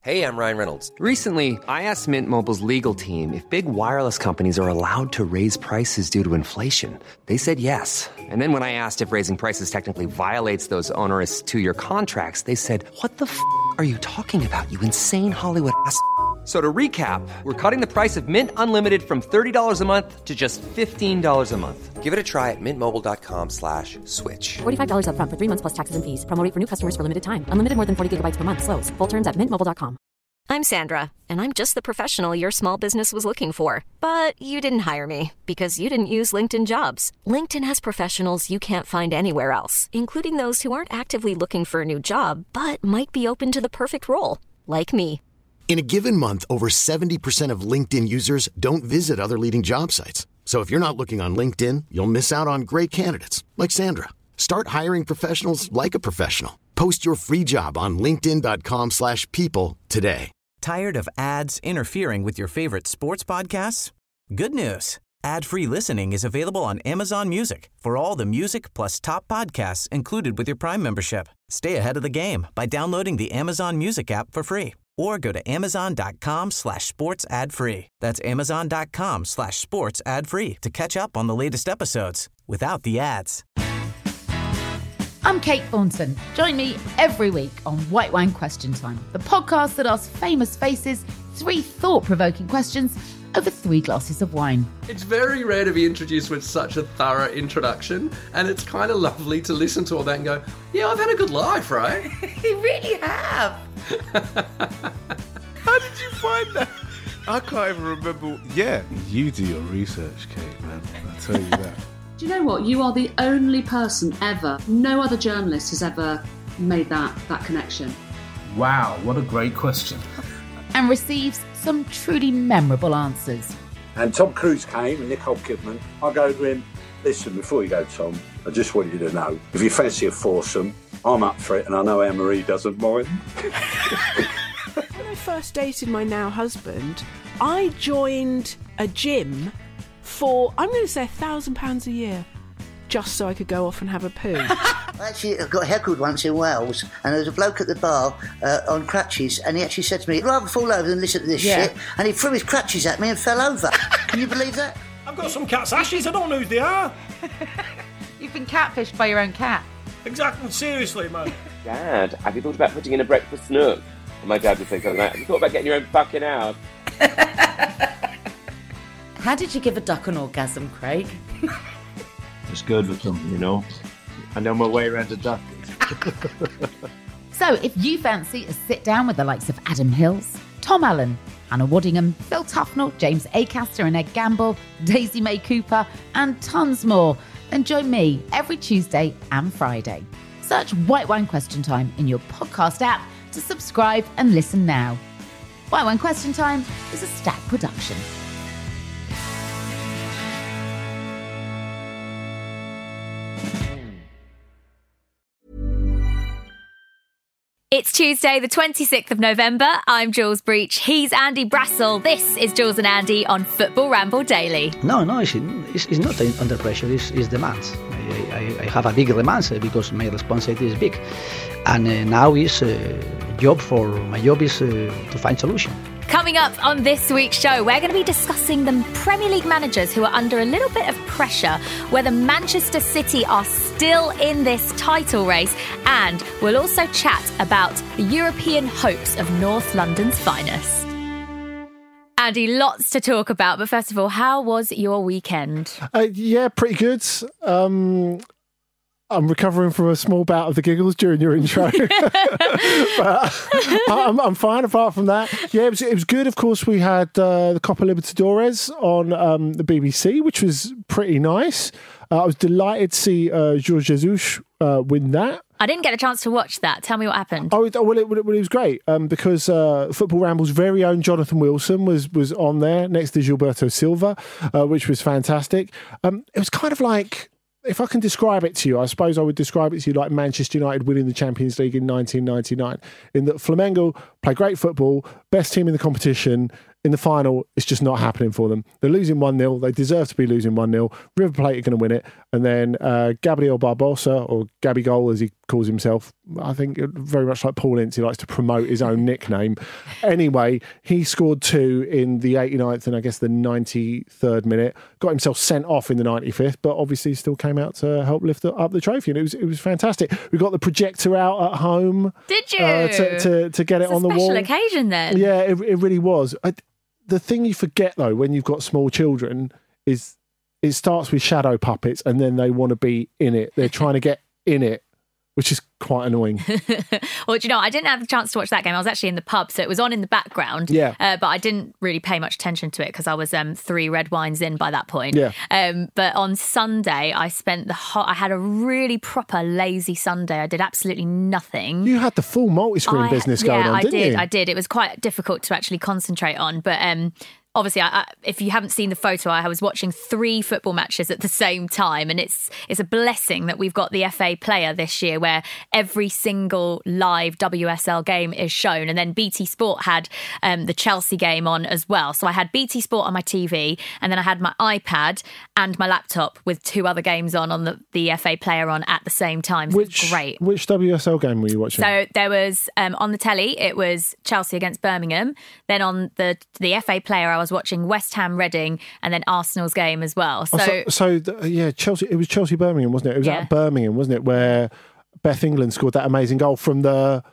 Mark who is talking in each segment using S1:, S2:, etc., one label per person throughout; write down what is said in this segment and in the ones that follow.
S1: Hey, I'm Ryan Reynolds.
S2: Recently, I asked Mint Mobile's legal team if big wireless companies are allowed to raise prices due to inflation. They said yes. And then when I asked if raising prices technically violates those onerous two-year contracts, they said, "What the f*** are you talking about, you insane Hollywood ass?" So to recap, we're cutting the price of Mint Unlimited from $30 a month to just $15 a month.
S1: Give it a try at mintmobile.com/switch.
S3: $45 up front for 3 months plus taxes and fees. Promo rate for new customers for limited time. Unlimited more than 40 gigabytes per month. Slows full terms at mintmobile.com.
S4: I'm Sandra, and I'm just the professional your small business was looking for. But you didn't hire me because you didn't use LinkedIn Jobs. LinkedIn has professionals you can't find anywhere else, including those who aren't actively looking for a new job, but might be open to the perfect role, like me.
S5: In a given month, over 70% of LinkedIn users don't visit other leading job sites. So if you're not looking on LinkedIn, you'll miss out on great candidates like Sandra. Start hiring professionals like a professional. Post your free job on linkedin.com/people today.
S6: Tired of ads interfering with your favorite sports podcasts? Good news. Ad-free listening is available on Amazon Music for all the music plus top podcasts included with your Prime membership. Stay ahead of the game by downloading the Amazon Music app for free or go to amazon.com/sports ad free. That's amazon.com/sports ad free to catch up on the latest episodes without the ads.
S7: I'm Kate Thornton. Join me every week on White Wine Question Time, the podcast that asks famous faces 3 thought-provoking questions over 3 glasses of wine.
S8: It's very rare to be introduced with such a thorough introduction, and it's kind of lovely to listen to all that and go, yeah, I've had a good life, right?
S7: You really have.
S9: How did you find that? I can't even remember. Yeah, you do your research, Kate, man. I'll tell you that.
S10: Do you know what? You are the only person ever, no other journalist has ever made that connection.
S11: Wow, what a great question.
S7: And receives some truly memorable answers.
S12: And Tom Cruise came and Nicole Kidman. I go to him, listen, before you go, Tom, I just want you to know, if you fancy a foursome, I'm up for it, and I know Anne-Marie doesn't mind.
S13: When I first dated my now husband, I joined a gym for, I'm going to say £1,000 a year, just so I could go off and have a poo.
S14: I actually got heckled once in Wales, and there was a bloke at the bar on crutches, and he actually said to me, "I'd rather fall over than listen to this shit," and he threw his crutches at me and fell over. Can you believe that?
S15: I've got some cat's ashes, I don't know who they are.
S7: You've been catfished by your own cat.
S15: Exactly, seriously, man.
S16: Dad, have you thought about putting in a breakfast nook? And my dad would say something like, have you thought about getting your own fucking house?
S7: How did you give a duck an orgasm, Craig?
S11: It's good with them, you know. I know my way around a duck.
S7: So if you fancy a sit down with the likes of Adam Hills, Tom Allen, Anna Waddingham, Phil Tufnell, James Acaster and Ed Gamble, Daisy May Cooper, and tons more, then join me every Tuesday and Friday. Search White Wine Question Time in your podcast app to subscribe and listen now. White Wine Question Time is a Stack production.
S17: It's Tuesday, the 26th of November. I'm Jules Breach. He's Andy Brassel. This is Jules and Andy on Football Ramble Daily.
S18: No, it's not under pressure. It's demands. I have a big demands because my responsibility is big. And now my job is to find solution.
S17: Coming up on this week's show, we're going to be discussing the Premier League managers who are under a little bit of pressure, whether Manchester City are still in this title race, and we'll also chat about the European hopes of North London's finest. Andy, lots to talk about, but first of all, how was your weekend?
S19: Yeah, pretty good. I'm recovering from a small bout of the giggles during your intro. But I'm fine apart from that. Yeah, it was good. Of course, we had the Copa Libertadores on the BBC, which was pretty nice. I was delighted to see Jorge Jesus win that.
S17: I didn't get a chance to watch that. Tell me what happened.
S19: Well, it was great because Football Ramble's very own Jonathan Wilson was on there next to Gilberto Silva, which was fantastic. It was kind of like, if I can describe it to you, I suppose I would describe it to you like Manchester United winning the Champions League in 1999, in that Flamengo play great football, best team in the competition, in the final, it's just not happening for them. They're losing 1-0. They deserve to be losing 1-0. River Plate are going to win it. And then Gabriel Barbosa, or Gabigol as he calls himself, I think very much like Paul Ince, he likes to promote his own nickname. Anyway, he scored 2 in the 89th and I guess the 93rd minute. Got himself sent off in the 95th, but obviously still came out to help lift up the trophy. And it was fantastic. We got the projector out at home.
S17: Did you?
S19: To get it on the wall.
S17: Special occasion then.
S19: Yeah, it really was. The thing you forget, though, when you've got small children is it starts with shadow puppets and then they want to be in it. They're trying to get in it, which is quite annoying.
S17: Well, do you know, I didn't have the chance to watch that game. I was actually in the pub, so it was on in the background.
S19: Yeah.
S17: But I didn't really pay much attention to it because I was 3 red wines in by that point.
S19: Yeah.
S17: But on Sunday, I spent I had a really proper lazy Sunday. I did absolutely nothing.
S19: You had the full multi-screen business going on, didn't you?
S17: I did. It was quite difficult to actually concentrate on, but obviously, if you haven't seen the photo, I was watching 3 football matches at the same time, and it's a blessing that we've got the FA Player this year, where every single live WSL game is shown. And then BT Sport had the Chelsea game on as well. So I had BT Sport on my TV, and then I had my iPad and my laptop with 2 other games on the FA Player on at the same time. So it was great.
S19: Which WSL game were you watching?
S17: So there was on the telly, it was Chelsea against Birmingham. Then on the FA Player, I was watching West Ham Reading, and then Arsenal's game as well.
S19: Chelsea. It was Chelsea Birmingham, wasn't it? It was at Birmingham, wasn't it, where Beth England scored that amazing goal from the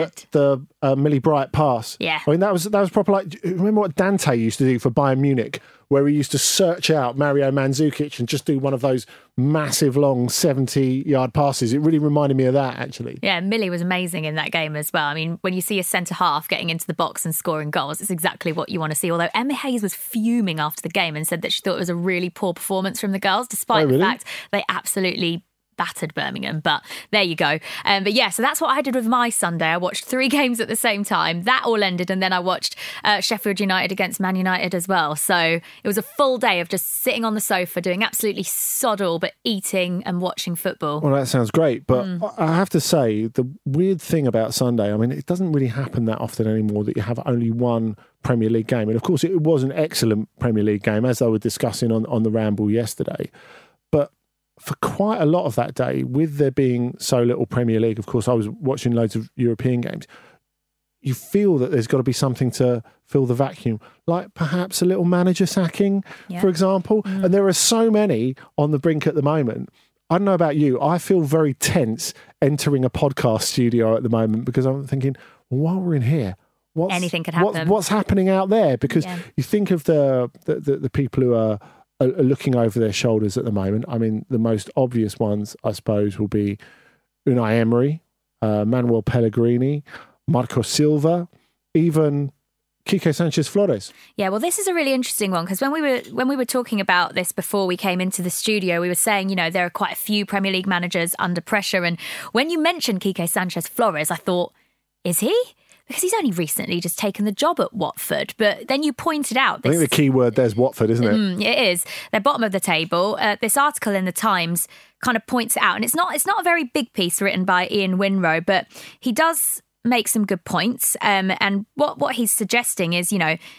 S19: Millie Bright pass.
S17: Yeah,
S19: I mean that was proper. Like, remember what Dante used to do for Bayern Munich, where he used to search out Mario Mandzukic and just do one of those massive, long 70-yard passes. It really reminded me of that, actually.
S17: Yeah, Millie was amazing in that game as well. I mean, when you see a centre-half getting into the box and scoring goals, it's exactly what you want to see. Although Emma Hayes was fuming after the game and said that she thought it was a really poor performance from the girls, despite the fact they absolutely battered Birmingham, but there you go. But yeah, so that's what I did with my Sunday. I watched 3 games at the same time. That all ended, and then I watched Sheffield United against Man United as well. So it was a full day of just sitting on the sofa doing absolutely sod all but eating and watching football.
S19: Well, that sounds great, but I have to say, the weird thing about Sunday, I mean, it doesn't really happen that often anymore that you have only one Premier League game. And of course, it was an excellent Premier League game, as I was discussing on the Ramble yesterday. But for quite a lot of that day, with there being so little Premier League, of course, I was watching loads of European games, you feel that there's got to be something to fill the vacuum, like perhaps a little manager sacking, for example. And there are so many on the brink at the moment. I don't know about you, I feel very tense entering a podcast studio at the moment because I'm thinking, well, while we're in here,
S17: anything could happen.
S19: What's happening out there? Because you think of the people who are looking over their shoulders at the moment. I mean, the most obvious ones, I suppose, will be Unai Emery, Manuel Pellegrini, Marco Silva, even Quique Sanchez Flores.
S17: Yeah, well, this is a really interesting one because when we were talking about this before we came into the studio, we were saying, there are quite a few Premier League managers under pressure. And when you mentioned Quique Sanchez Flores, I thought, is he? Because he's only recently just taken the job at Watford. But then you pointed out this...
S19: I think the key word there's Watford, isn't it?
S17: It is. They're bottom of the table. This article in the Times kind of points it out. And it's not a very big piece written by Ian Winrow, but he does make some good points. And what he's suggesting is,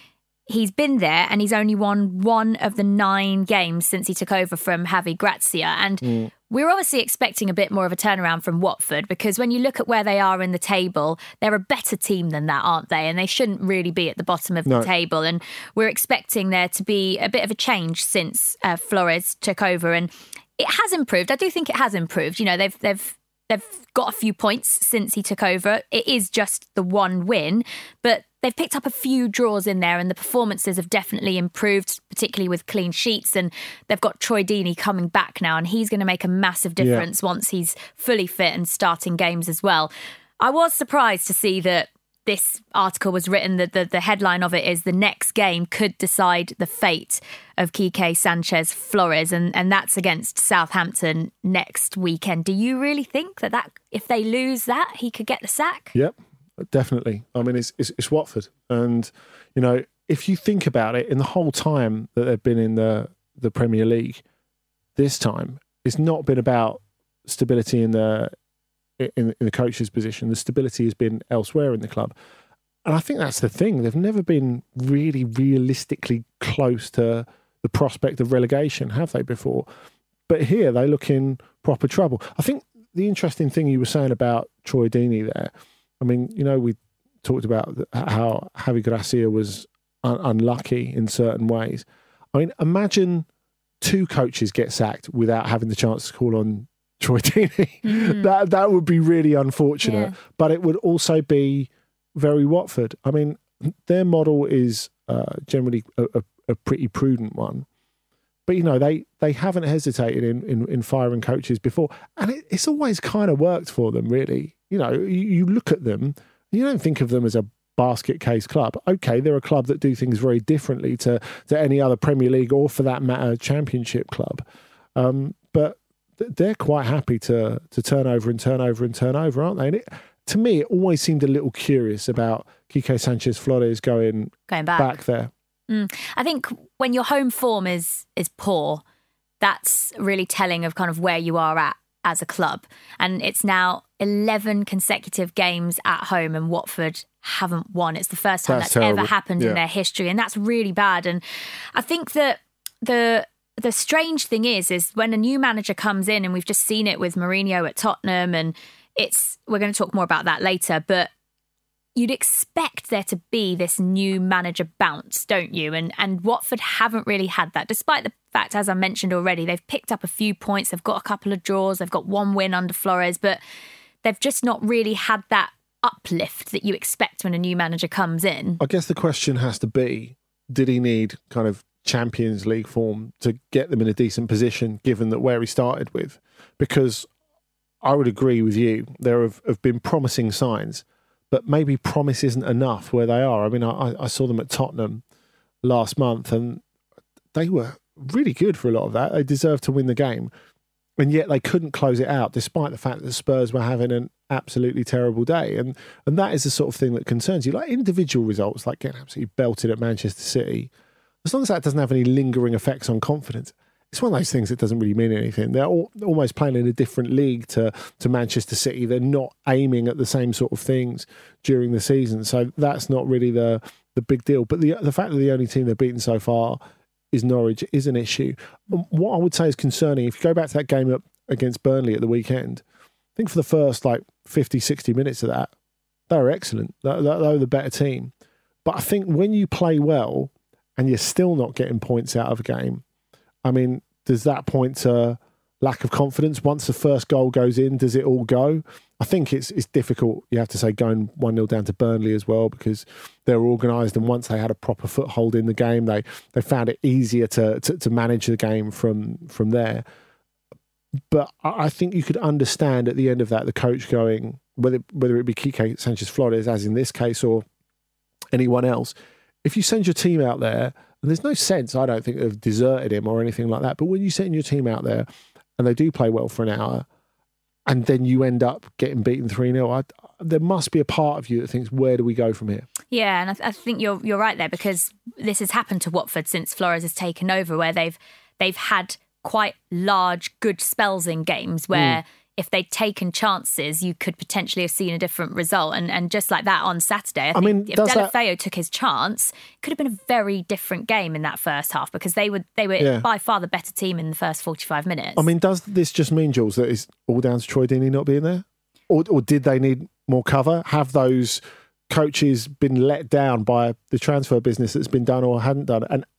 S17: he's been there and he's only won 1 of the 9 games since he took over from Javi Gracia. And we're obviously expecting a bit more of a turnaround from Watford because when you look at where they are in the table, they're a better team than that, aren't they? And they shouldn't really be at the bottom of the table. And we're expecting there to be a bit of a change since Flores took over. And it has improved. I do think it has improved. They've got a few points since he took over. It is just the 1 win, but they've picked up a few draws in there and the performances have definitely improved, particularly with clean sheets. And they've got Troy Deeney coming back now and he's going to make a massive difference once he's fully fit and starting games as well. I was surprised to see that this article was written, that the headline of it is the next game could decide the fate of Quique Sanchez Flores, and that's against Southampton next weekend. Do you really think that if they lose that, he could get the sack?
S19: Yep, definitely. I mean, it's Watford. And, if you think about it, in the whole time that they've been in the Premier League, this time, it's not been about stability in the coach's position. The stability has been elsewhere in the club. And I think that's the thing. They've never been really realistically close to the prospect of relegation, have they, before? But here they look in proper trouble. I think the interesting thing you were saying about Troy Deeney there, I mean, we talked about how Javi Gracia was unlucky in certain ways. I mean, imagine 2 coaches get sacked without having the chance to call on Troy Deeney. Mm. That would be really unfortunate, but it would also be very Watford. I mean, their model is generally a pretty prudent one. But, they haven't hesitated in firing coaches before. And it's always kind of worked for them, really. You look at them, you don't think of them as a basket case club. Okay, they're a club that do things very differently to any other Premier League or, for that matter, Championship club. But they're quite happy to turn over and turn over and turn over, aren't they? And to me, it always seemed a little curious about Quique Sanchez Flores going back there.
S17: I think when your home form is poor, that's really telling of kind of where you are at as a club. And it's now 11 consecutive games at home and Watford haven't won. It's the first time that's ever happened in their history. And that's really bad. And I think that the strange thing is when a new manager comes in, and we've just seen it with Mourinho at Tottenham, and we're going to talk more about that later, but you'd expect there to be this new manager bounce, don't you? And Watford haven't really had that, despite the fact, as I mentioned already, they've picked up a few points, they've got a couple of draws, they've got 1 win under Flores, but they've just not really had that uplift that you expect when a new manager comes in.
S19: I guess the question has to be, did he need kind of Champions League form to get them in a decent position, given that where he started with? Because I would agree with you, there have been promising signs, but maybe promise isn't enough where they are. I mean, I saw them at Tottenham last month and they were really good for a lot of that. They deserved to win the game. And yet they couldn't close it out, despite the fact that the Spurs were having an absolutely terrible day. And that is the sort of thing that concerns you. Like individual results, like getting absolutely belted at Manchester City, as long as that doesn't have any lingering effects on confidence, it's one of those things that doesn't really mean anything. They're almost playing in a different league to Manchester City. They're not aiming at the same sort of things during the season. So that's not really the big deal. But the fact that the only team they've beaten so far is Norwich is an issue. What I would say is concerning, if you go back to that game up against Burnley at the weekend, I think for the first 50, 60 minutes of that, they were excellent. They were the better team. But I think when you play well and you're still not getting points out of a game, I mean, does that point to lack of confidence? Once the first goal goes in, does it all go? I think it's difficult, you have to say, going 1-0 down to Burnley as well, because they're organised, and once they had a proper foothold in the game, they found it easier to manage the game from there. But I think you could understand at the end of that, the coach going, whether it be Quique Sanchez Flores, as in this case, or anyone else, if you send your team out there, and there's no sense, I don't think, of deserted him or anything like that, but when you send your team out there and they do play well for an hour, and then you end up getting beaten 3-0, there must be a part of you that thinks, where do we go from here?
S17: Yeah, and I think you're right there, because this has happened to Watford since Flores has taken over, where they've had quite large, good spells in games where if they'd taken chances, you could potentially have seen a different result. And just like that on Saturday, I think if Deulofeu took his chance, it could have been a very different game in that first half, because they were by far the better team in the first 45 minutes.
S19: I mean, does this just mean, Jules, that it's all down to Troy Deeney not being there? Or did they need more cover? Have those coaches been let down by the transfer business that's been done or hadn't done? And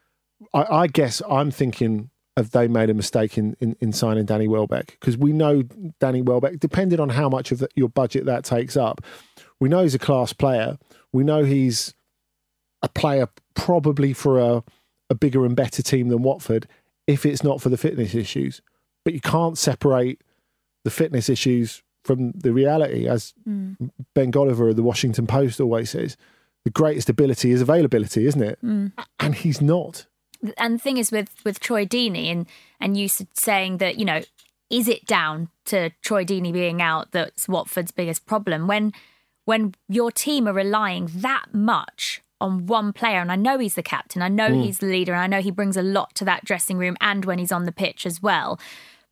S19: I guess I'm thinking, have they made a mistake in signing Danny Welbeck? Because we know Danny Welbeck, depending on how much of your budget that takes up, we know he's a class player. We know he's a player probably for a bigger and better team than Watford, if it's not for the fitness issues. But you can't separate the fitness issues from the reality. As Ben Golliver of the Washington Post always says, the greatest ability is availability, isn't it? And he's not.
S17: And the thing is with Troy Deeney and you saying that, is it down to Troy Deeney being out that's Watford's biggest problem? When your team are relying that much on one player, and I know he's the captain, I know he's the leader, and I know he brings a lot to that dressing room and when he's on the pitch as well.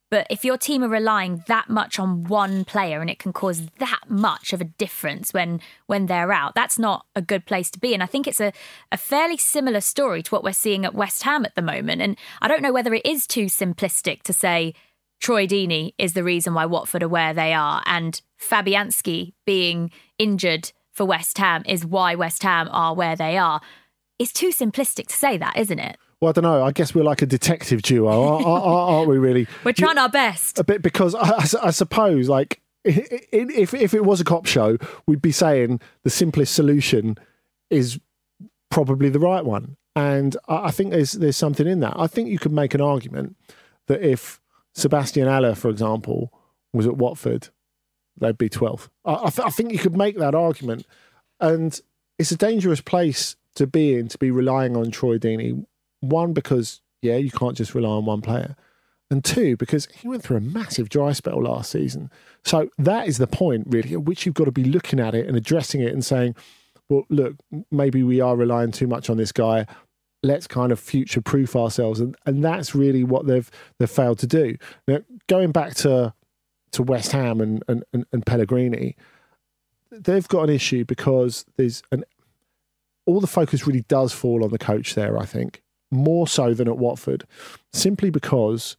S17: But if your team are relying that much on one player and it can cause that much of a difference when they're out, that's not a good place to be. And I think it's a fairly similar story to what we're seeing at West Ham at the moment. And I don't know whether it is too simplistic to say Troy Deeney is the reason why Watford are where they are, and Fabianski being injured for West Ham is why West Ham are where they are. It's too simplistic to say that, isn't it?
S19: Well, I don't know. I guess we're like a detective duo, aren't we, really?
S17: We're trying our best.
S19: A bit, because I suppose, like, if it was a cop show, we'd be saying the simplest solution is probably the right one. And I think there's something in that. I think you could make an argument that if Sebastian Haller, for example, was at Watford, they'd be 12th. I think you could make that argument. And it's a dangerous place to be in, to be relying on Troy Deeney. One, because, you can't just rely on one player. And two, because he went through a massive dry spell last season. So that is the point, really, at which you've got to be looking at it and addressing it and saying, well, look, maybe we are relying too much on this guy. Let's kind of future-proof ourselves. And that's really what they've failed to do. Now, going back to West Ham and Pellegrini, they've got an issue because all the focus really does fall on the coach there, I think. More so than at Watford, simply because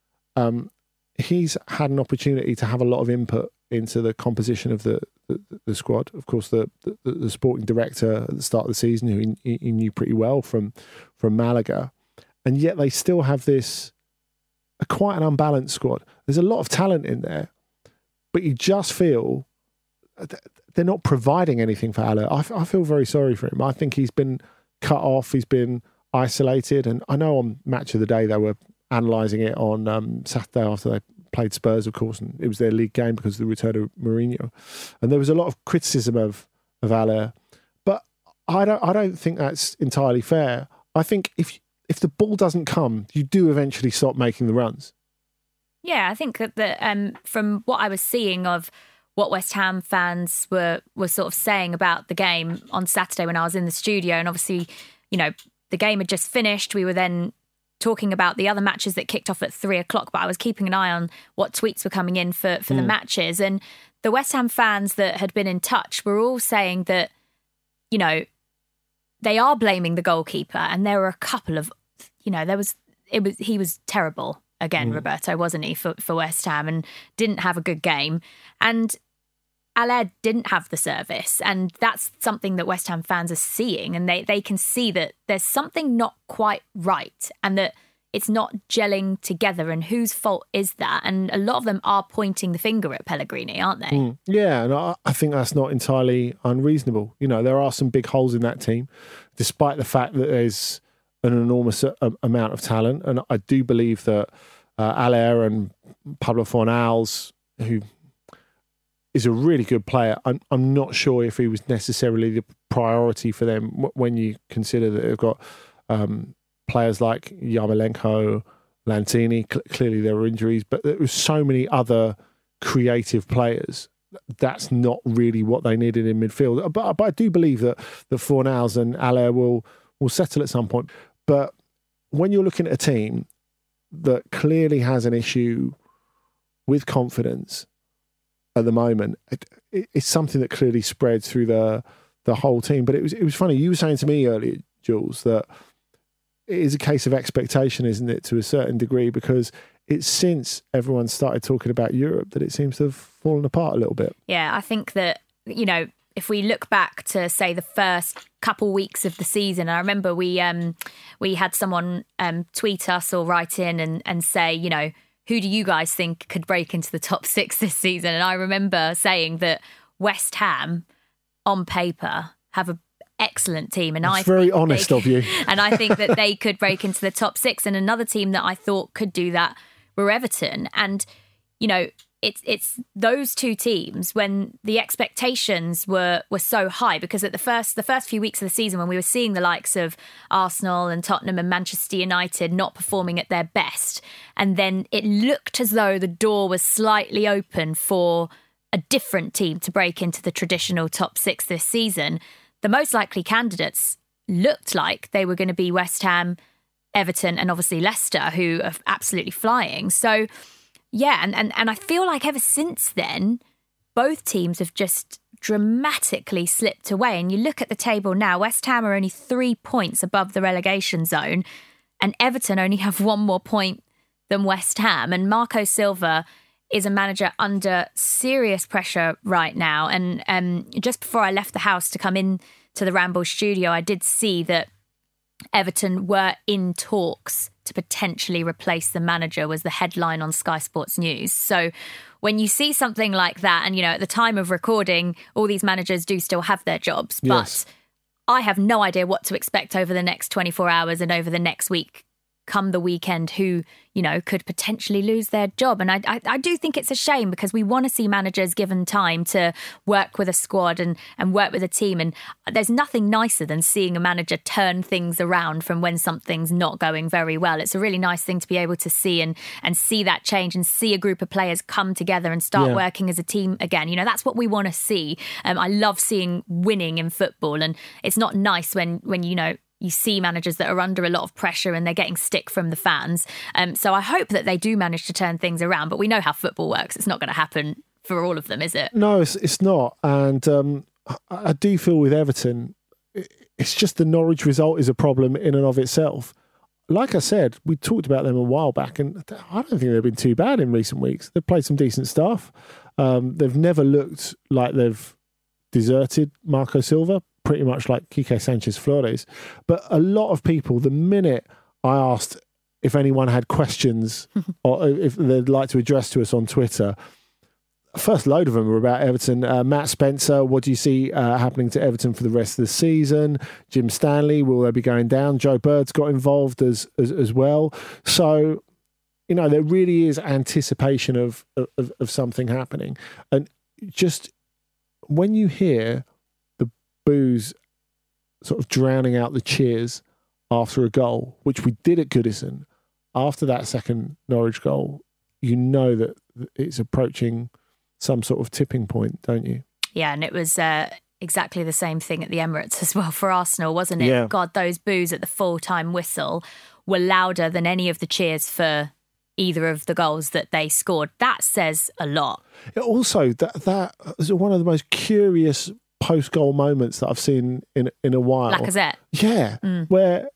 S19: he's had an opportunity to have a lot of input into the composition of the squad. Of course, the sporting director at the start of the season, who he knew pretty well from Malaga, and yet they still have quite an unbalanced squad. There's a lot of talent in there, but you just feel they're not providing anything for Haller. I feel very sorry for him. I think he's been cut off. He's been isolated, and I know on Match of the Day they were analysing it on Saturday after they played Spurs, of course, and it was their league game because of the return of Mourinho, and there was a lot of criticism of Haller, but I don't think that's entirely fair. I think if the ball doesn't come, you do eventually stop making the runs.
S17: Yeah, I think that from what I was seeing of what West Ham fans were sort of saying about the game on Saturday when I was in the studio, and obviously, the game had just finished. We were then talking about the other matches that kicked off at 3:00, but I was keeping an eye on what tweets were coming in for the matches. And the West Ham fans that had been in touch were all saying that, they are blaming the goalkeeper. And there were a couple of, he was terrible again, Roberto, wasn't he, for West Ham, and didn't have a good game. And Haller didn't have the service, and that's something that West Ham fans are seeing, and they can see that there's something not quite right and that it's not gelling together, and whose fault is that? And a lot of them are pointing the finger at Pellegrini, aren't they?
S19: Yeah, and I think that's not entirely unreasonable. There are some big holes in that team, despite the fact that there's an enormous amount of talent, and I do believe that Haller and Pablo Fornals, who is a really good player. I'm not sure if he was necessarily the priority for them when you consider that they've got players like Yarmolenko, Lantini. Clearly there were injuries, but there were so many other creative players. That's not really what they needed in midfield. But I do believe that Fornals and Haller will settle at some point. But when you're looking at a team that clearly has an issue with confidence at the moment, it's something that clearly spread through the whole team. But it was funny. You were saying to me earlier, Jules, that it is a case of expectation, isn't it, to a certain degree, because it's since everyone started talking about Europe that it seems to have fallen apart a little bit.
S17: Yeah, I think that, if we look back to, say, the first couple weeks of the season, I remember we had someone tweet us or write in and say, who do you guys think could break into the top 6 this season? And I remember saying that West Ham, on paper, have an excellent team. And
S19: That's very honest of you.
S17: And I think that they could break into the top 6. And another team that I thought could do that were Everton. And, it's those two teams when the expectations were so high, because at the first few weeks of the season, when we were seeing the likes of Arsenal and Tottenham and Manchester United not performing at their best, and then it looked as though the door was slightly open for a different team to break into the traditional top 6 this season, the most likely candidates looked like they were going to be West Ham, Everton and obviously Leicester, who are absolutely flying. So Yeah, and I feel like ever since then, both teams have just dramatically slipped away. And you look at the table now, West Ham are only 3 points above the relegation zone, and Everton only have 1 more point than West Ham. And Marco Silva is a manager under serious pressure right now. And just before I left the house to come in to the Ramble studio, I did see that Everton were in talks to potentially replace the manager, was the headline on Sky Sports News. So when you see something like that, and, at the time of recording, all these managers do still have their jobs, but I have no idea what to expect over the next 24 hours and over the next week, come the weekend, who, could potentially lose their job. And I do think it's a shame, because we want to see managers given time to work with a squad and work with a team. And there's nothing nicer than seeing a manager turn things around from when something's not going very well. It's a really nice thing to be able to see and see that change, and see a group of players come together and start working as a team again. That's what we want to see. I love seeing winning in football, and it's not nice when you see managers that are under a lot of pressure and they're getting stick from the fans. So I hope that they do manage to turn things around. But we know how football works. It's not going to happen for all of them, is it?
S19: No, it's not. And I do feel with Everton, it's just the Norwich result is a problem in and of itself. Like I said, we talked about them a while back, and I don't think they've been too bad in recent weeks. They've played some decent stuff. They've never looked like they've deserted Marco Silva, pretty much like Quique Sanchez Flores. But a lot of people, the minute I asked if anyone had questions or if they'd like to address to us on Twitter, first load of them were about Everton. Matt Spencer, what do you see happening to Everton for the rest of the season? Jim Stanley, will they be going down? Joe Bird's got involved as well. So, there really is anticipation of something happening. And just when you hear the boos sort of drowning out the cheers after a goal, which we did at Goodison, after that second Norwich goal, that it's approaching some sort of tipping point, don't you?
S17: Yeah, and it was exactly the same thing at the Emirates as well for Arsenal, wasn't it?
S19: Yeah.
S17: God, those boos at the full-time whistle were louder than any of the cheers for either of the goals that they scored. That says a lot.
S19: Also, that was one of the most curious post-goal moments that I've seen in a while.
S17: Lacazette.
S19: Yeah, where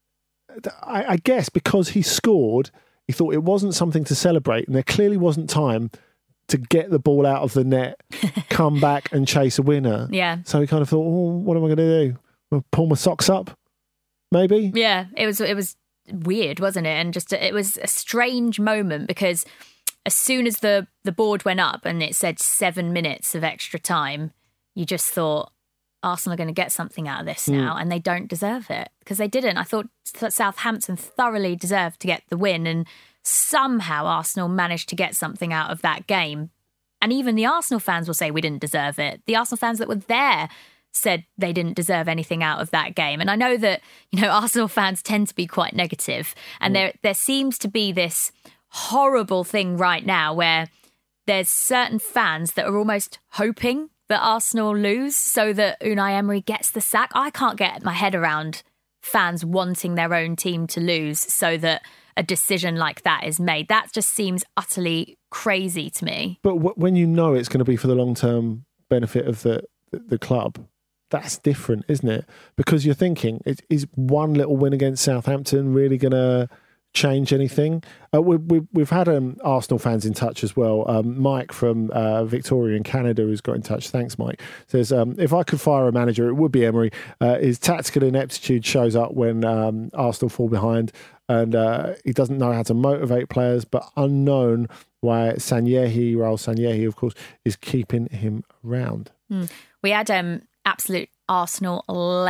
S19: I guess because he scored, he thought it wasn't something to celebrate, and there clearly wasn't time to get the ball out of the net, come back and chase a winner.
S17: Yeah.
S19: So he kind of thought, what am I going to do? I'll pull my socks up, maybe?
S17: Yeah, it was weird, wasn't it? And just it was a strange moment, because as soon as the board went up and it said 7 minutes of extra time, you just thought Arsenal are going to get something out of this now, and they don't deserve it, because they didn't. I thought Southampton thoroughly deserved to get the win, and somehow Arsenal managed to get something out of that game. And even the Arsenal fans will say we didn't deserve it. The Arsenal fans that were there said they didn't deserve anything out of that game. And I know that, Arsenal fans tend to be quite negative, and there seems to be this horrible thing right now where there's certain fans that are almost hoping that Arsenal lose so that Unai Emery gets the sack. I can't get my head around fans wanting their own team to lose so that a decision like that is made. That just seems utterly crazy to me.
S19: But when it's going to be for the long-term benefit of the club, that's different, isn't it? Because you're thinking, is one little win against Southampton really going to change anything? We've had Arsenal fans in touch as well. Mike from Victoria in Canada has got in touch. Thanks, Mike. Says, if I could fire a manager, it would be Emery. His tactical ineptitude shows up when Arsenal fall behind, and he doesn't know how to motivate players, but unknown why Raul Sanyehi, of course, is keeping him around.
S17: We had absolute Arsenal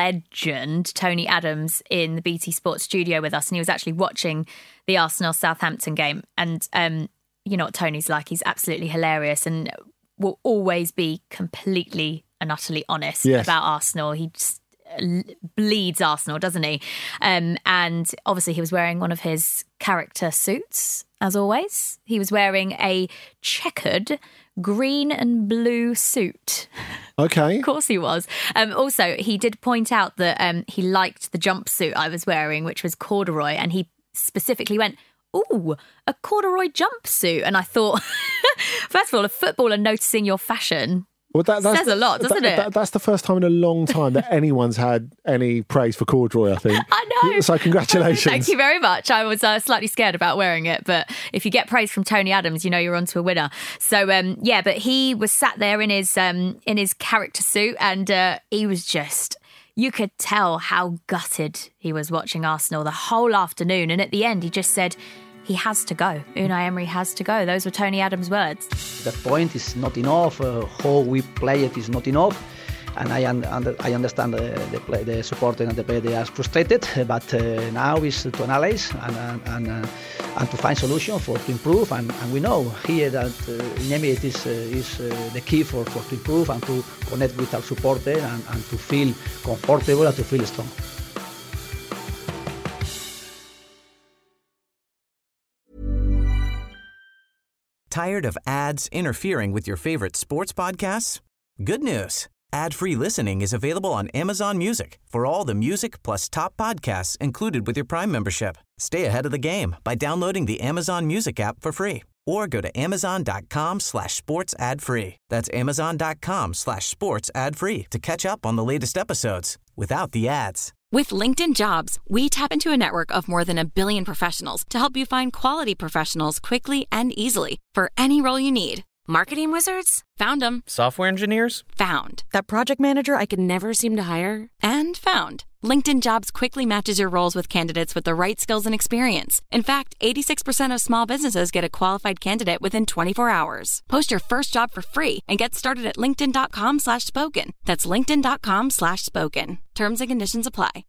S17: legend Tony Adams in the BT Sports studio with us, and he was actually watching the Arsenal-Southampton game. And you know what Tony's like. He's absolutely hilarious and will always be completely and utterly honest about Arsenal. He just bleeds Arsenal, doesn't he? And obviously he was wearing one of his character suits, as always. He was wearing a checkered green and blue suit.
S19: Okay.
S17: Of course he was. Also, he did point out that he liked the jumpsuit I was wearing, which was corduroy, and he specifically went, ooh, a corduroy jumpsuit. And I thought, first of all, a footballer noticing your fashion
S19: Well, that
S17: says a lot, doesn't it?
S19: That's the first time in a long time that anyone's had any praise for corduroy, I think.
S17: I know.
S19: So congratulations.
S17: Thank you very much. I was slightly scared about wearing it, but if you get praise from Tony Adams, you know you're onto a winner. So, but he was sat there in his character suit, and he was just... You could tell how gutted he was watching Arsenal the whole afternoon. And at the end, he just said... He has to go. Unai Emery has to go. Those were Tony Adams' words.
S18: The point is not enough. How we play it is not enough. And I understand the supporter and the player, they are frustrated. But now is to analyze and to find solution to improve. And we know here that in Emery is the key for to improve and to connect with our supporter and to feel comfortable and to feel strong.
S6: Tired of ads interfering with your favorite sports podcasts? Good news. Ad-free listening is available on Amazon Music for all the music plus top podcasts included with your Prime membership. Stay ahead of the game by downloading the Amazon Music app for free or go to amazon.com/sports ad free. That's amazon.com/sports ad free to catch up on the latest episodes without the ads.
S20: With LinkedIn Jobs, we tap into a network of more than 1 billion professionals to help you find quality professionals quickly and easily for any role you need. Marketing wizards? Found them.
S21: Software engineers?
S20: Found.
S21: That project manager I could never seem to hire?
S20: And found. LinkedIn Jobs quickly matches your roles with candidates with the right skills and experience. In fact, 86% of small businesses get a qualified candidate within 24 hours. Post your first job for free and get started at linkedin.com/spoken. That's linkedin.com/spoken. Terms and conditions apply.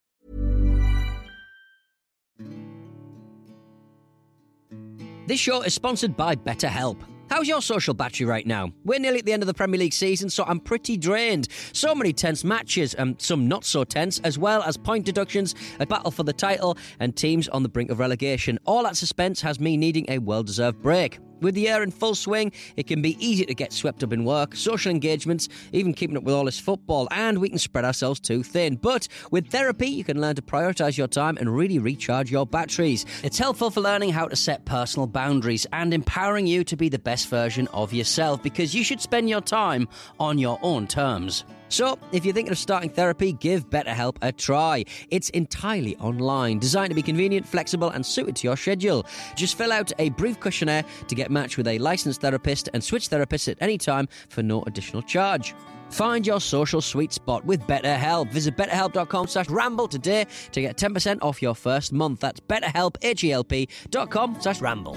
S22: This show is sponsored by BetterHelp. How's your social battery right now? We're nearly at the end of the Premier League season, so I'm pretty drained. So many tense matches, and some not so tense, as well as point deductions, a battle for the title, and teams on the brink of relegation. All that suspense has me needing a well-deserved break. With the year in full swing, it can be easy to get swept up in work, social engagements, even keeping up with all this football, and we can spread ourselves too thin. But with therapy, you can learn to prioritise your time and really recharge your batteries. It's helpful for learning how to set personal boundaries and empowering you to be the best version of yourself, because you should spend your time on your own terms. So, if you're thinking of starting therapy, give BetterHelp a try. It's entirely online, designed to be convenient, flexible, and suited to your schedule. Just fill out a brief questionnaire to get matched with a licensed therapist and switch therapists at any time for no additional charge. Find your social sweet spot with BetterHelp. Visit betterhelp.com/ramble today to get 10% off your first month. That's betterhelp, HELP.com/ramble.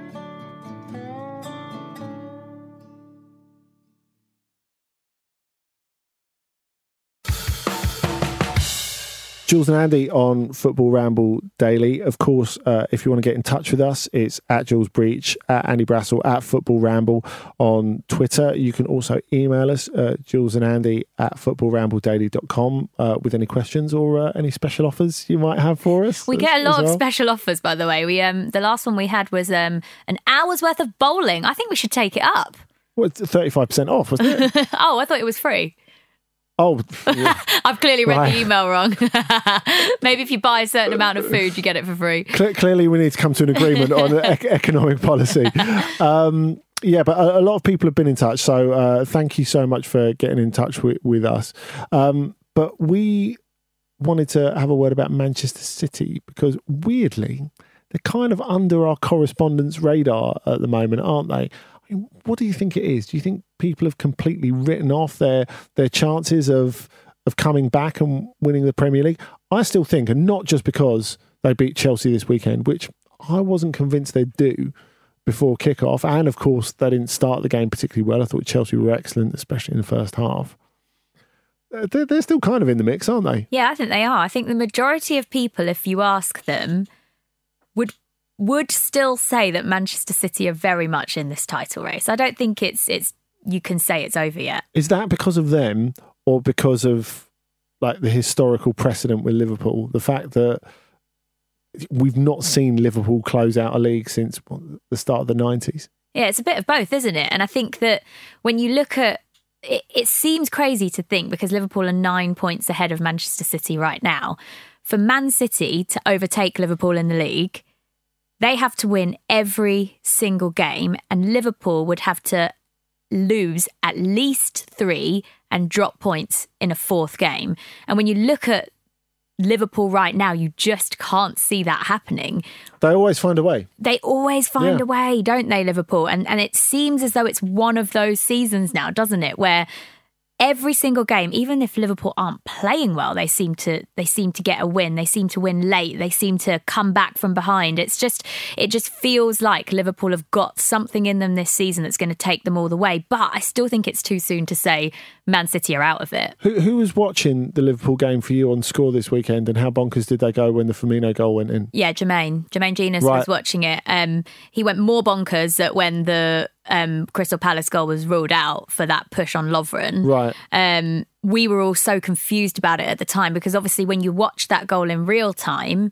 S19: Jules and Andy on Football Ramble Daily. Of course, if you want to get in touch with us, it's at Jules Breach, at Andy Brassel, at Football Ramble on Twitter. You can also email us, Jules and Andy at footballrambledaily.com with any questions or any special offers you might have for us.
S17: We get a lot of special offers, by the way. We the last one we had was an hour's worth of bowling. I think we should take it up.
S19: Well, it's 35% off, wasn't it?
S17: Oh, I thought it was free.
S19: Oh, yeah.
S17: I've clearly read the email wrong. Maybe if you buy a certain amount of food, you get it for free.
S19: Clearly, we need to come to an agreement on economic policy. Yeah, but a lot of people have been in touch. So thank you so much for getting in touch with us. But we wanted to have a word about Manchester City because weirdly, they're kind of under our correspondence radar at the moment, aren't they? I mean, what do you think it is? Do you think people have completely written off their chances of coming back and winning the Premier League? I still think, and not just because they beat Chelsea this weekend, which I wasn't convinced they'd do before kickoff. And of course, they didn't start the game particularly well. I thought Chelsea were excellent, especially in the first half. They're still kind of in the mix, aren't they?
S17: Yeah, I think they are. I think the majority of people, if you ask them, would still say that Manchester City are very much in this title race. I don't think it's you can say it's over yet.
S19: Is that because of them or because of like the historical precedent with Liverpool? The fact that we've not seen Liverpool close out a league since the start of the 90s?
S17: Yeah, it's a bit of both, isn't it? And I think that when you look at it seems crazy to think because Liverpool are 9 points ahead of Manchester City right now. For Man City to overtake Liverpool in the league, They have to win every single game, and Liverpool would have to lose at least 3 and drop points in a 4th game. And when you look at Liverpool right now, you just can't see that happening.
S19: They always find a way.
S17: They always find a way, don't they, Liverpool? And it seems as though it's one of those seasons now, doesn't it, where every single game, even if Liverpool aren't playing well, they seem to get a win. They seem to win late. They seem to come back from behind. It just feels like Liverpool have got something in them this season that's going to take them all the way. But I still think it's too soon to say Man City are out of it.
S19: Who was watching the Liverpool game for you on Score this weekend, and how bonkers did they go when the Firmino goal went in?
S17: Yeah, Jermaine Genius was watching it. He went more bonkers when the Crystal Palace goal was ruled out for that push on Lovren.
S19: Right.
S17: We were all so confused about it at the time, because obviously when you watch that goal in real time,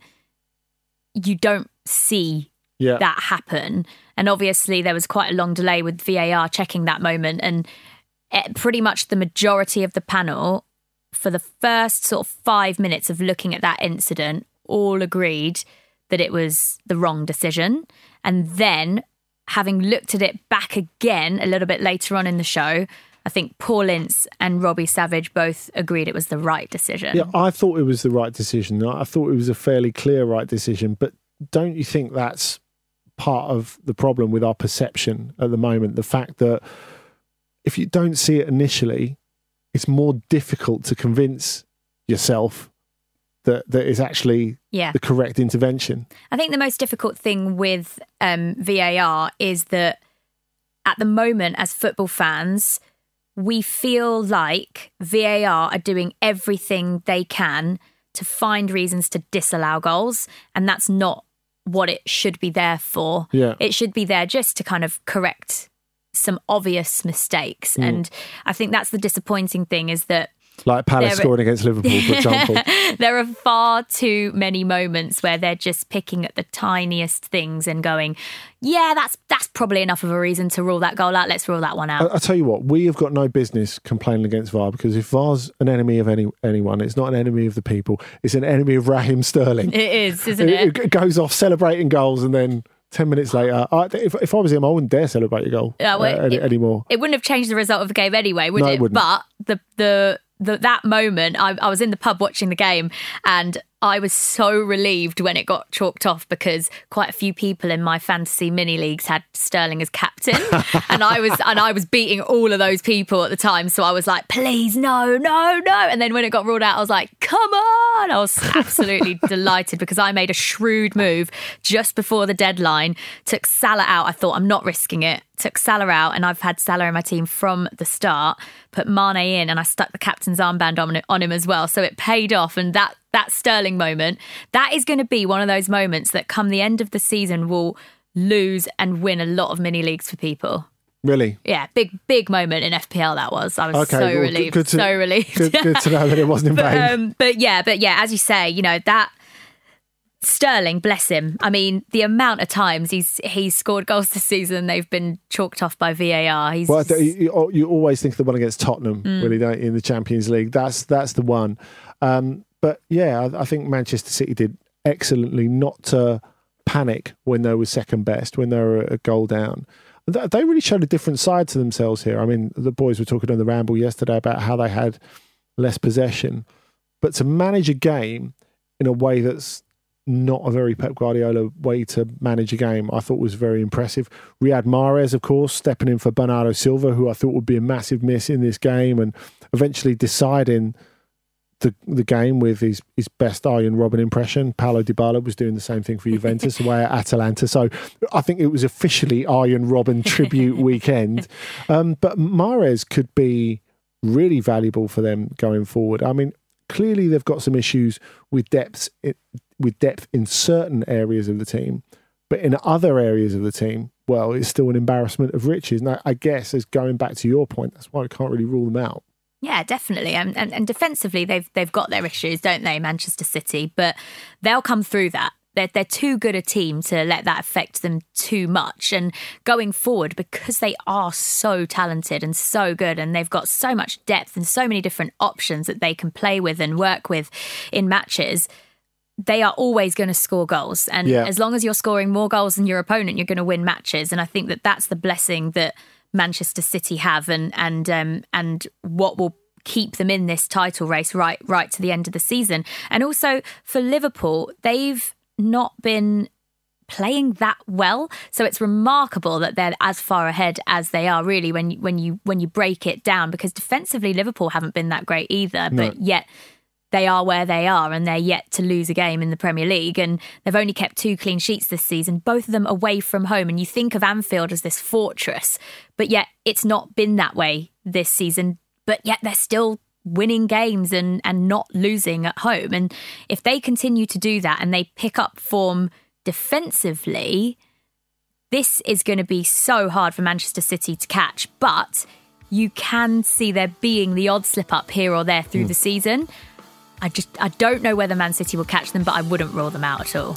S17: you don't see that happen. And obviously there was quite a long delay with VAR checking that moment, and pretty much the majority of the panel, for the first sort of 5 minutes of looking at that incident, all agreed that it was the wrong decision. And then, having looked at it back again a little bit later on in the show, I think Paul Ince and Robbie Savage both agreed it was the right decision.
S19: Yeah, I thought it was the right decision. I thought it was a fairly clear right decision. But don't you think that's part of the problem with our perception at the moment? The fact that if you don't see it initially, it's more difficult to convince yourself that is actually the correct intervention.
S17: I think the most difficult thing with VAR is that at the moment, as football fans, we feel like VAR are doing everything they can to find reasons to disallow goals, and that's not what it should be there for.
S19: Yeah.
S17: It should be there just to kind of correct some obvious mistakes. And I think that's the disappointing thing, is that
S19: like Palace scoring against Liverpool, for example.
S17: There are far too many moments where they're just picking at the tiniest things and going, yeah, that's probably enough of a reason to rule that goal out. Let's rule that one out.
S19: I'll tell you what, we have got no business complaining against VAR, because if VAR's an enemy of anyone, it's not an enemy of the people. It's an enemy of Raheem Sterling.
S17: It is, isn't it?
S19: It goes off celebrating goals, and then 10 minutes later, if I was him, I wouldn't dare celebrate a goal anymore.
S17: It wouldn't have changed the result of the game anyway, would it?
S19: It wouldn't.
S17: But that moment, I was in the pub watching the game, and I was so relieved when it got chalked off, because quite a few people in my fantasy mini leagues had Sterling as captain, and I was beating all of those people at the time. So I was like, please, no. And then when it got ruled out, I was like, come on. I was absolutely delighted, because I made a shrewd move just before the deadline, took Salah out. I thought, I'm not risking it. Took Salah out, and I've had Salah in my team from the start, put Mane in, and I stuck the captain's armband on him as well. So it paid off. And that Sterling moment, that is going to be one of those moments that come the end of the season will lose and win a lot of mini leagues for people.
S19: Really?
S17: Yeah, big moment in FPL that was. I was relieved.
S19: Good to know that it wasn't in vain.
S17: But yeah, as you say, you know, that Sterling, bless him. I mean, the amount of times he's scored goals this season, they've been chalked off by VAR.
S19: You always think of the one against Tottenham, really, don't you, in the Champions League? That's the one. But yeah, I think Manchester City did excellently not to panic when they were second best, when they were a goal down. They really showed a different side to themselves here. I mean, the boys were talking on the Ramble yesterday about how they had less possession, but to manage a game in a way that's not a very Pep Guardiola way to manage a game, I thought was very impressive. Riyad Mahrez, of course, stepping in for Bernardo Silva, who I thought would be a massive miss in this game, and eventually deciding the game with his best Arjen Robben impression. Paulo Dybala was doing the same thing for Juventus away at Atalanta. So I think it was officially Arjen Robben tribute weekend. But Mahrez could be really valuable for them going forward. I mean, clearly they've got some issues with depth in certain areas of the team, but in other areas of the team, well, it's still an embarrassment of riches. And I guess, as going back to your point, that's why I can't really rule them out.
S17: Yeah, definitely. And defensively, they've got their issues, don't they, Manchester City? But they'll come through that. They're too good a team to let that affect them too much. And going forward, because they are so talented and so good, and they've got so much depth and so many different options that they can play with and work with in matches, they are always going to score goals. And as long as you're scoring more goals than your opponent, you're going to win matches. And I think that that's the blessing that Manchester City have and what will keep them in this title race right to the end of the season. And also for Liverpool, they've not been playing that well. So it's remarkable that they're as far ahead as they are, really, when you break it down, because defensively Liverpool haven't been that great either, but yet they are where they are, and they're yet to lose a game in the Premier League. And they've only kept 2 clean sheets this season, both of them away from home. And you think of Anfield as this fortress, but yet it's not been that way this season. But yet they're still winning games and not losing at home. And if they continue to do that and they pick up form defensively, this is going to be so hard for Manchester City to catch. But you can see there being the odd slip up here or there through the season. I don't know whether Man City will catch them, but I wouldn't rule them out at all.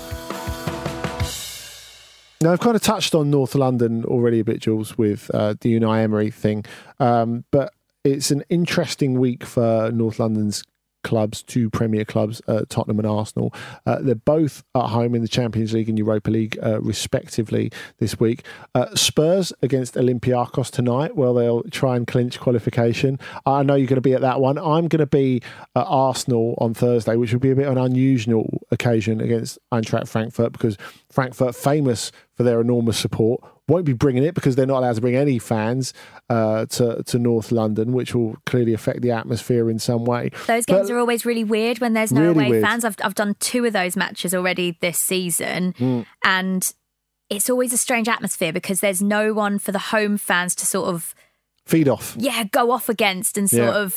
S19: Now, I've kind of touched on North London already a bit, Jules, with the Unai Emery thing. But it's an interesting week for North London's clubs, 2 Premier clubs, Tottenham and Arsenal. They're both at home in the Champions League and Europa League, respectively, this week. Spurs against Olympiacos tonight. Well, they'll try and clinch qualification. I know you're going to be at that one. I'm going to be at Arsenal on Thursday, which will be a bit of an unusual occasion against Eintracht Frankfurt, because Frankfurt, famous for their enormous support, won't be bringing it because they're not allowed to bring any fans to North London, which will clearly affect the atmosphere in some way.
S17: Those games are always really weird when there's no
S19: really
S17: away
S19: weird.
S17: fans. I've done 2 of those matches already this season, and it's always a strange atmosphere because there's no one for the home fans to sort of
S19: feed off.
S17: Yeah, go off against and sort of,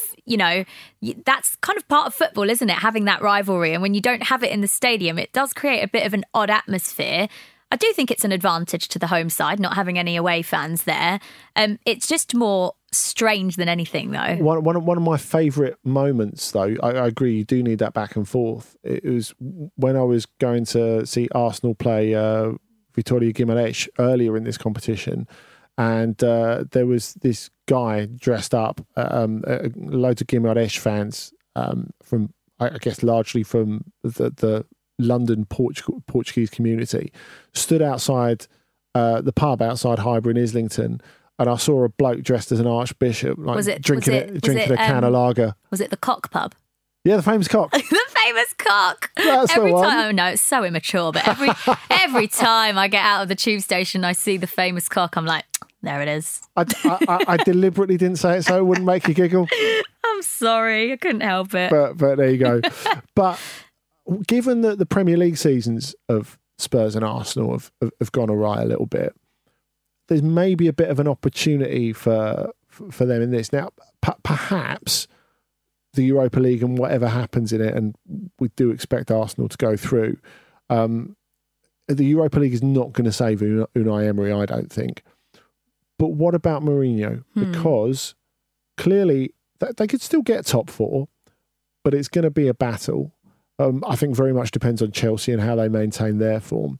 S17: that's kind of part of football, isn't it? Having that rivalry. And when you don't have it in the stadium, it does create a bit of an odd atmosphere. I do think it's an advantage to the home side, not having any away fans there. It's just more strange than anything, though.
S19: One of my favourite moments, though, I agree, you do need that back and forth. It was when I was going to see Arsenal play Vitória Guimarães earlier in this competition, and there was this guy dressed up, loads of Guimarães fans from, I guess, largely from the London Portuguese community, stood outside the pub outside Highbury in Islington, and I saw a bloke dressed as an archbishop, drinking a can of lager.
S17: Was it the Cock pub?
S19: Yeah, the famous Cock.
S17: The famous Cock.
S19: That's
S17: every
S19: the one.
S17: time. Oh no, it's so immature. But every time I get out of the tube station, I see the famous Cock. I'm like, there it is.
S19: I deliberately didn't say it so it wouldn't make you giggle.
S17: I'm sorry, I couldn't help it.
S19: But there you go. But given that the Premier League seasons of Spurs and Arsenal have gone awry a little bit, there's maybe a bit of an opportunity for them in this. Now, perhaps the Europa League and whatever happens in it, and we do expect Arsenal to go through, the Europa League is not going to save Unai Emery, I don't think. But what about Mourinho? Because clearly they could still get top 4, but it's going to be a battle. I think very much depends on Chelsea and how they maintain their form.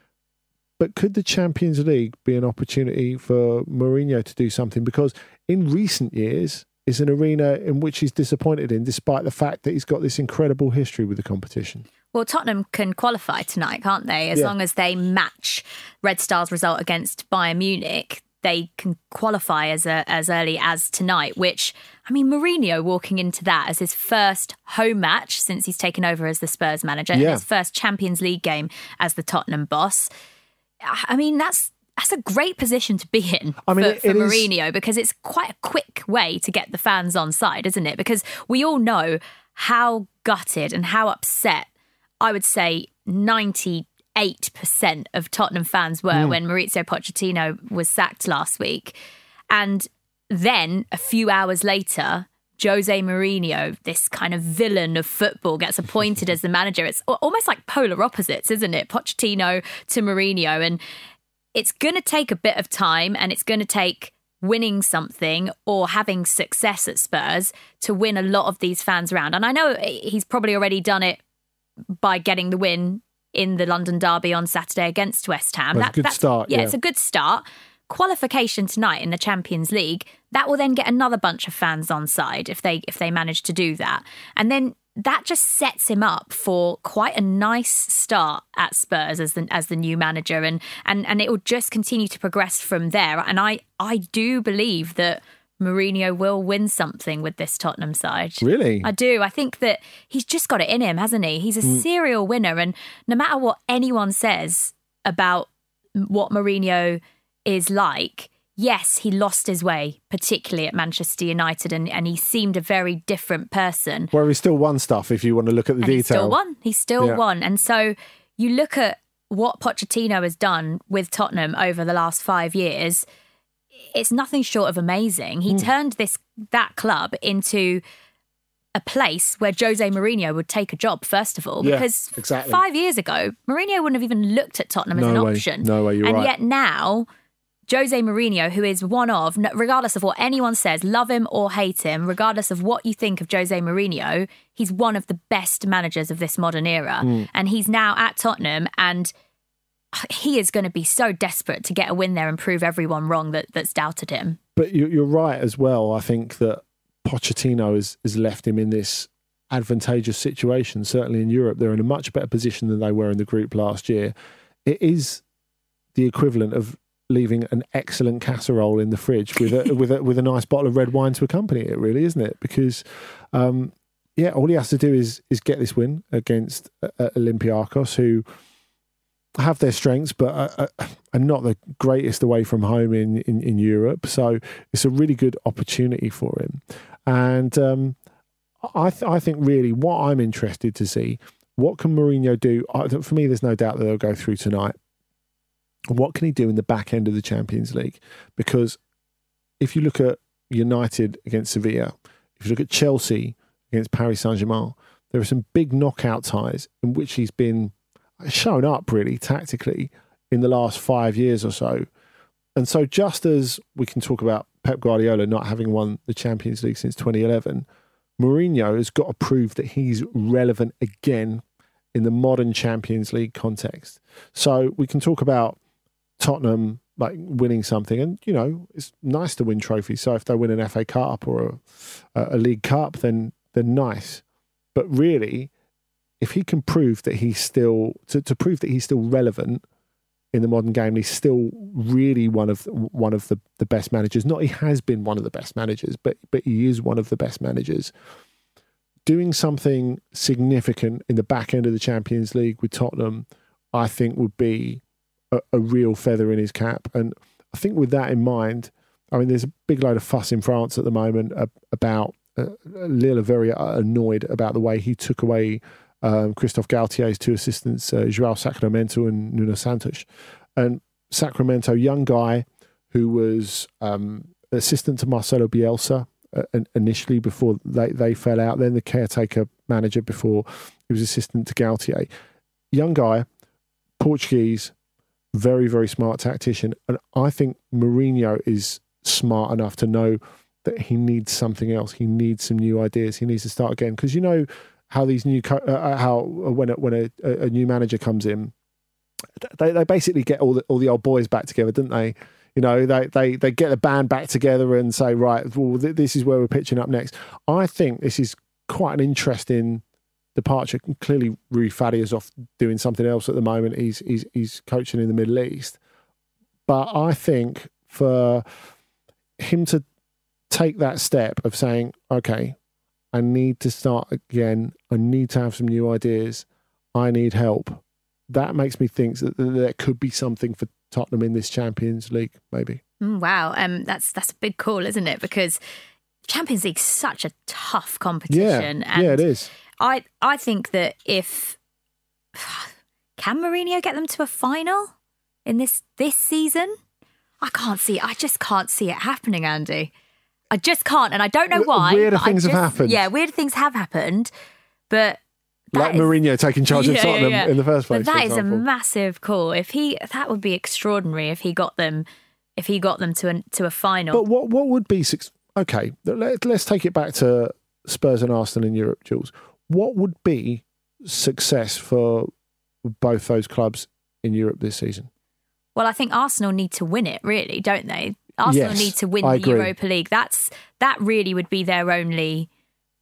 S19: But could the Champions League be an opportunity for Mourinho to do something? Because in recent years, it's an arena in which he's disappointed in, despite the fact that he's got this incredible history with the competition.
S17: Well, Tottenham can qualify tonight, can't they? As long as they match Red Star's result against Bayern Munich, they can qualify as early as tonight, which, I mean, Mourinho walking into that as his first home match since he's taken over as the Spurs manager, and his first Champions League game as the Tottenham boss. I mean, that's a great position to be in for Mourinho, because it's quite a quick way to get the fans on side, isn't it? Because we all know how gutted and how upset, I would say 98% of Tottenham fans were when Mauricio Pochettino was sacked last week. And then a few hours later, Jose Mourinho, this kind of villain of football, gets appointed as the manager. It's almost like polar opposites, isn't it? Pochettino to Mourinho. And it's going to take a bit of time, and it's going to take winning something or having success at Spurs to win a lot of these fans around. And I know he's probably already done it by getting the win in the London derby on Saturday against West Ham.
S19: That's a good start.
S17: Yeah, it's a good start. Qualification tonight in the Champions League, that will then get another bunch of fans on side if they manage to do that. And then that just sets him up for quite a nice start at Spurs as the new manager, and it will just continue to progress from there. And I do believe that Mourinho will win something with this Tottenham side.
S19: Really?
S17: I do. I think that he's just got it in him, hasn't he? He's a serial winner, and no matter what anyone says about what Mourinho is like, yes, he lost his way, particularly at Manchester United, and he seemed a very different person.
S19: Where he still won stuff, if you want to look at the detail.
S17: He still won. And so you look at what Pochettino has done with Tottenham over the last 5 years, it's nothing short of amazing. He turned that club into a place where Jose Mourinho would take a job, first of all, because 5 years ago, Mourinho wouldn't have even looked at Tottenham as an option.
S19: No way, you're right.
S17: And yet now, Jose Mourinho, who is one of, regardless of what anyone says, love him or hate him, regardless of what you think of Jose Mourinho, he's one of the best managers of this modern era. And he's now at Tottenham, and he is going to be so desperate to get a win there and prove everyone wrong that's doubted him.
S19: But you're right as well. I think that Pochettino has left him in this advantageous situation. Certainly in Europe, they're in a much better position than they were in the group last year. It is the equivalent of leaving an excellent casserole in the fridge with a nice bottle of red wine to accompany it, really, isn't it? Because all he has to do is get this win against Olympiacos, who have their strengths but are not the greatest away from home in Europe. So it's a really good opportunity for him. And I think really what I'm interested to see, what can Mourinho do? For me, there's no doubt that they'll go through tonight. What can he do in the back end of the Champions League? Because if you look at United against Sevilla, if you look at Chelsea against Paris Saint-Germain, there are some big knockout ties in which he's been shown up really tactically in the last 5 years or so. And so just as we can talk about Pep Guardiola not having won the Champions League since 2011, Mourinho has got to prove that he's relevant again in the modern Champions League context. So we can talk about Tottenham like winning something, and it's nice to win trophies. So if they win an FA Cup or a League Cup, then they're nice. But really, if he can prove that he's still to prove that he's still relevant in the modern game, he's still really one of the best managers. Not he has been one of the best managers, but he is one of the best managers. Doing something significant in the back end of the Champions League with Tottenham, I think would be a real feather in his cap. And I think with that in mind, I mean, there's a big load of fuss in France at the moment about Lille are very annoyed about the way he took away Christophe Galtier's two assistants, João Sacramento and Nuno Santos. And Sacramento, young guy who was assistant to Marcelo Bielsa initially before they fell out, then the caretaker manager before he was assistant to Galtier. Young guy, Portuguese, very, very smart tactician. And I think Mourinho is smart enough to know that he needs something else. He needs some new ideas. He needs to start again. Because how these when a new manager comes in, they basically get all the old boys back together, don't they? They get the band back together and say, right, well, this is where we're pitching up next. I think this is quite an interesting departure. Clearly, Rui Fadia's off doing something else at the moment. He's coaching in the Middle East. But I think for him to take that step of saying, okay, I need to start again. I need to have some new ideas. I need help. That makes me think that there could be something for Tottenham in this Champions League, maybe.
S17: Wow, that's a big call, isn't it? Because Champions League's such a tough competition.
S19: Yeah, it is.
S17: I think that can Mourinho get them to a final in this season? I just can't see it happening, Andy. I just can't, and I don't know why.
S19: Weirder things have happened.
S17: Yeah, weird things have happened, but
S19: like Mourinho taking charge of Tottenham in the first place.
S17: But that is a massive call. That would be extraordinary if he got them to a final.
S19: But what would be okay? Let's take it back to Spurs and Arsenal in Europe, Jules. What would be success for both those clubs in Europe this season?
S17: Well, I think Arsenal need to win it, really, don't they? Arsenal need to win the Europa League. That really would be their only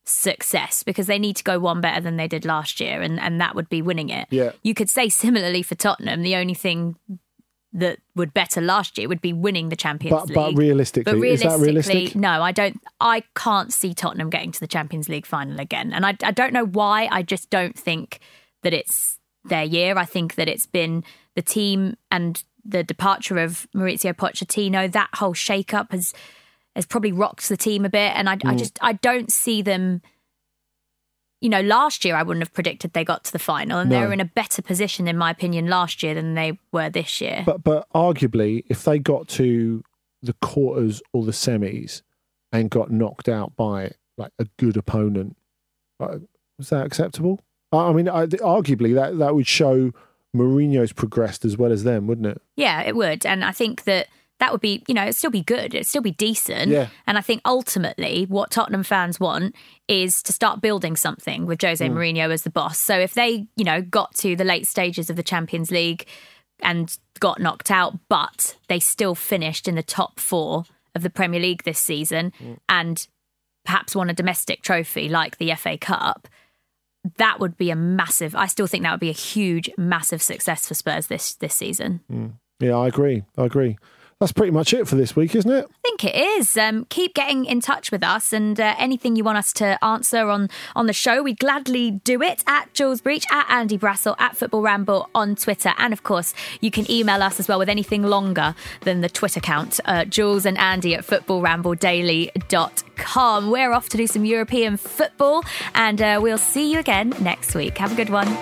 S17: success because they need to go one better than they did last year, and that would be winning it.
S19: Yeah.
S17: You could say similarly for Tottenham, the only thing that would better last year would be winning the Champions League.
S19: But realistically, is that realistic?
S17: No, I can't see Tottenham getting to the Champions League final again. And I don't know why. I just don't think that it's their year. I think that it's been the team and the departure of Mauricio Pochettino, that whole shake-up has probably rocked the team a bit. And I don't see them. You know, last year I wouldn't have predicted they got to the final, and they were in a better position, in my opinion, last year than they were this year.
S19: But arguably, if they got to the quarters or the semis and got knocked out by like a good opponent, was that acceptable? I mean, arguably that would show Mourinho's progressed as well as them, wouldn't it?
S17: Yeah, it would, and I think that would be, you know, it'd still be good. It'd still be decent.
S19: Yeah.
S17: And I think ultimately what Tottenham fans want is to start building something with Jose Mourinho as the boss. So if they, you know, got to the late stages of the Champions League and got knocked out, but they still finished in the top 4 of the Premier League this season and perhaps won a domestic trophy like the FA Cup, that would be I still think that would be a huge, massive success for Spurs this season.
S19: Yeah, I agree. That's pretty much it for this week, isn't it?
S17: I think it is. Keep getting in touch with us, and anything you want us to answer on the show, we gladly do it at Jules Breach, at Andy Brassel, at Football Ramble on Twitter. And of course, you can email us as well with anything longer than the Twitter account, Jules and Andy at footballrambledaily.com. We're off to do some European football, and we'll see you again next week. Have a good one.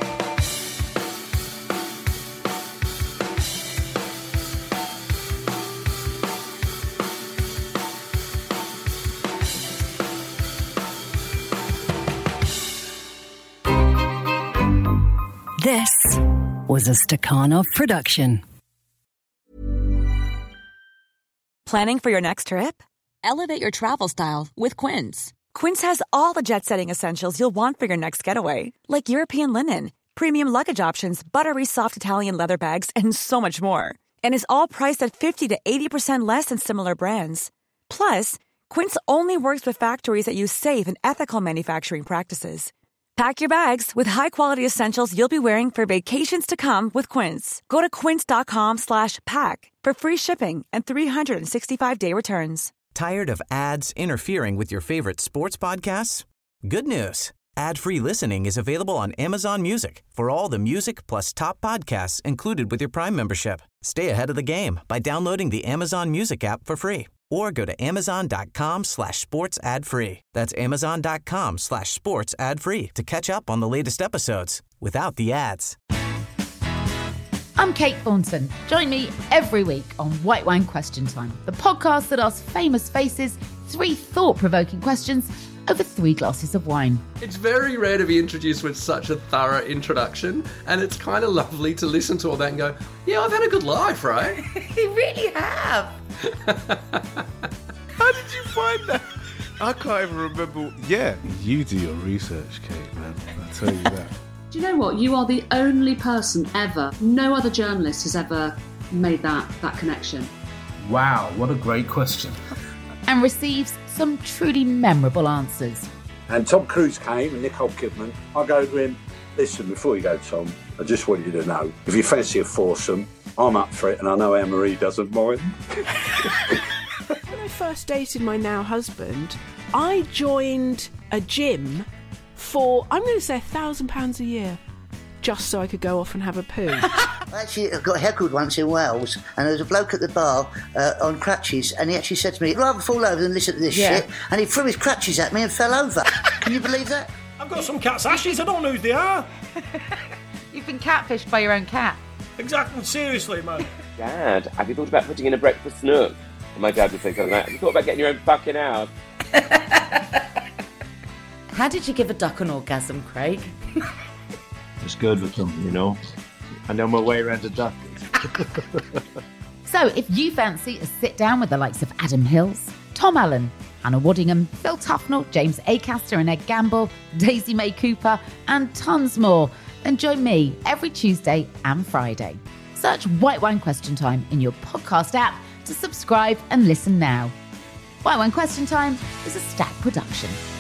S1: This was a Stakhanov production.
S2: Planning for your next trip? Elevate your travel style with Quince. Quince has all the jet-setting essentials you'll want for your next getaway, like European linen, premium luggage options, buttery soft Italian leather bags, and so much more. And is all priced at 50 to 80% less than similar brands. Plus, Quince only works with factories that use safe and ethical manufacturing practices. Pack your bags with high-quality essentials you'll be wearing for vacations to come with Quince. Go to quince.com/pack for free shipping and 365-day returns.
S6: Tired of ads interfering with your favorite sports podcasts? Good news. Ad-free listening is available on Amazon Music for all the music plus top podcasts included with your Prime membership. Stay ahead of the game by downloading the Amazon Music app for free or go to amazon.com/sports ad free. That's amazon.com/sports ad free to catch up on the latest episodes without the ads.
S7: I'm Kate Thornton. Join me every week on White Wine Question Time, the podcast that asks famous faces 3 thought-provoking questions over 3 glasses of wine.
S8: It's very rare to be introduced with such a thorough introduction, and it's kind of lovely to listen to all that and go, yeah, I've had a good life, right?
S7: You really have.
S9: How did you find that? I can't even remember. Yeah, you do your research, Kate, man. I tell you that.
S10: Do you know what? You are the only person ever, no other journalist has ever made that connection.
S23: Wow, what a great question.
S7: And receives some truly memorable answers.
S12: And Tom Cruise came and Nicole Kidman. I go to him, listen, before you go, Tom, I just want you to know, if you fancy a foursome, I'm up for it, and I know Anne-Marie doesn't mind.
S13: When I first dated my now husband, I joined a gym for, I'm going to say £1,000 a year, just so I could go off and have a poo.
S14: Actually, I got heckled once in Wales, and there was a bloke at the bar on crutches, and he actually said to me, I'd rather fall over than listen to this shit, and he threw his crutches at me and fell over. Can you believe that?
S15: I've got some cat's ashes, I don't know who they are.
S7: You've been catfished by your own cat.
S15: Exactly, seriously, man.
S16: Dad, have you thought about putting in a breakfast nook? And my dad would say something like, have you thought about getting your own fucking house?
S24: How did you give a duck an orgasm, Craig?
S11: It's good with them, you know. I know my way around a duck.
S7: So if you fancy a sit down with the likes of Adam Hills, Tom Allen, Hannah Waddingham, Phil Tufnell, James Acaster and Ed Gamble, Daisy May Cooper and tons more, then join me every Tuesday and Friday. Search White Wine Question Time in your podcast app to subscribe and listen now. White Wine Question Time is a Stack production.